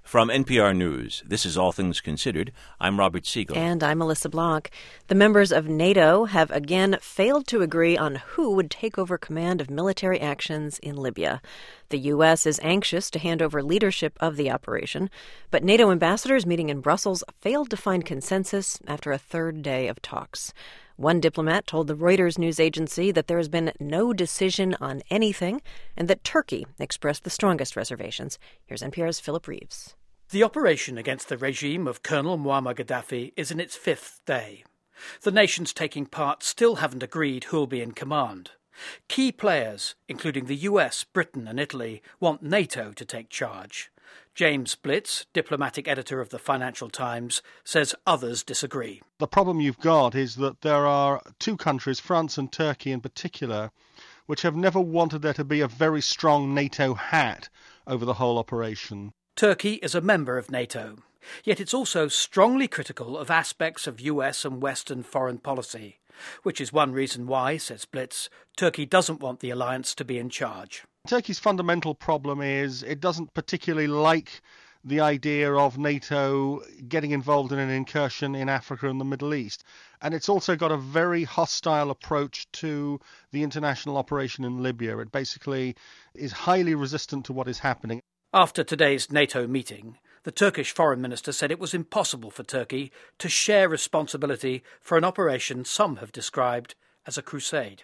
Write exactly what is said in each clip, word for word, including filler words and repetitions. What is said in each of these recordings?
From N P R News, this is All Things Considered. I'm Robert Siegel. And I'm Melissa Block. The members of NATO have again failed to agree on who would take over command of military actions in Libya. The U S is anxious to hand over leadership of the operation, but NATO ambassadors meeting in Brussels failed to find consensus after a third day of talks. One diplomat told the Reuters news agency that there has been no decision on anything and that Turkey expressed the strongest reservations. Here's N P R's Philip Reeves. The operation against the regime of Colonel Muammar Gaddafi is in its fifth day. The nations taking part still haven't agreed who'll be in command. Key players, including the U S, Britain and Italy, want NATO to take charge. James Blitz, diplomatic editor of the Financial Times, says others disagree. The problem you've got is that there are two countries, France and Turkey in particular, which have never wanted there to be a very strong NATO hat over the whole operation. Turkey is a member of NATO, yet it's also strongly critical of aspects of U S and Western foreign policy, which is one reason why, says Blitz, Turkey doesn't want the alliance to be in charge. Turkey's fundamental problem is it doesn't particularly like the idea of NATO getting involved in an incursion in Africa and the Middle East. And it's also got a very hostile approach to the international operation in Libya. It basically is highly resistant to what is happening. After today's NATO meeting, the Turkish foreign minister said it was impossible for Turkey to share responsibility for an operation some have described as a crusade.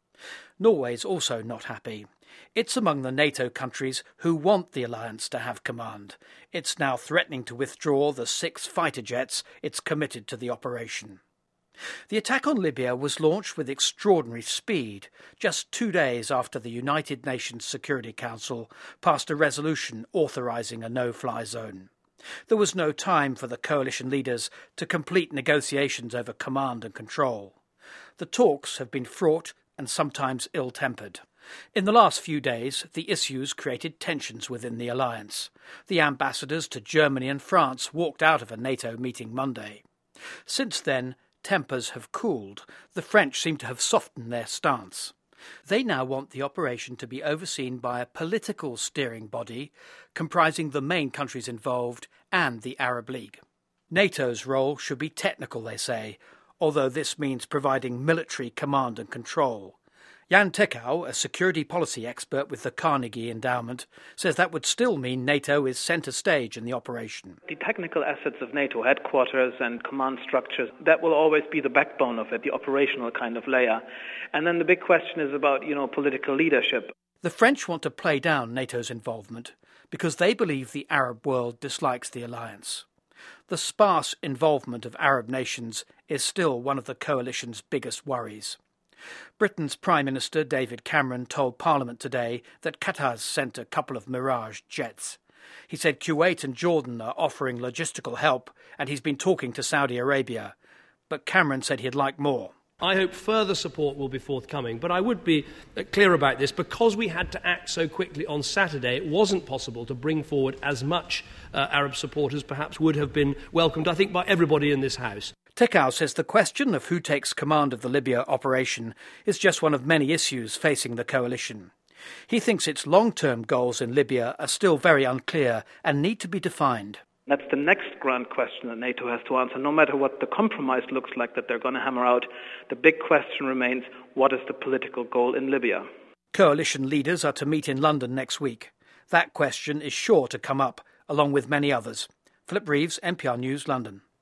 Norway's also not happy. It's among the NATO countries who want the alliance to have command. It's now threatening to withdraw the six fighter jets it's committed to the operation. The attack on Libya was launched with extraordinary speed, just two days after the United Nations Security Council passed a resolution authorising a no-fly zone. There was no time for the coalition leaders to complete negotiations over command and control. The talks have been fraught and sometimes ill-tempered. In the last few days, the issues created tensions within the alliance. The ambassadors to Germany and France walked out of a NATO meeting Monday. Since then, tempers have cooled. The French seem to have softened their stance. They now want the operation to be overseen by a political steering body comprising the main countries involved and the Arab League. NATO's role should be technical, they say, although this means providing military command and control. Jan Teckau, a security policy expert with the Carnegie Endowment, says that would still mean NATO is centre stage in the operation. The technical assets of NATO, headquarters and command structures, that will always be the backbone of it, the operational kind of layer. And then the big question is about, you know, political leadership. The French want to play down NATO's involvement because they believe the Arab world dislikes the alliance. The sparse involvement of Arab nations is still one of the coalition's biggest worries. Britain's Prime Minister David Cameron told Parliament today that Qatar's sent a couple of Mirage jets. He said Kuwait and Jordan are offering logistical help and he's been talking to Saudi Arabia. But Cameron said he'd like more. I hope further support will be forthcoming, but I would be clear about this. Because we had to act so quickly on Saturday, it wasn't possible to bring forward as much uh, Arab support as perhaps would have been welcomed, I think, by everybody in this House. Teckau says the question of who takes command of the Libya operation is just one of many issues facing the coalition. He thinks its long-term goals in Libya are still very unclear and need to be defined. That's the next grand question that NATO has to answer. No matter what the compromise looks like that they're going to hammer out, the big question remains, what is the political goal in Libya? Coalition leaders are to meet in London next week. That question is sure to come up, along with many others. Philip Reeves, N P R News, London.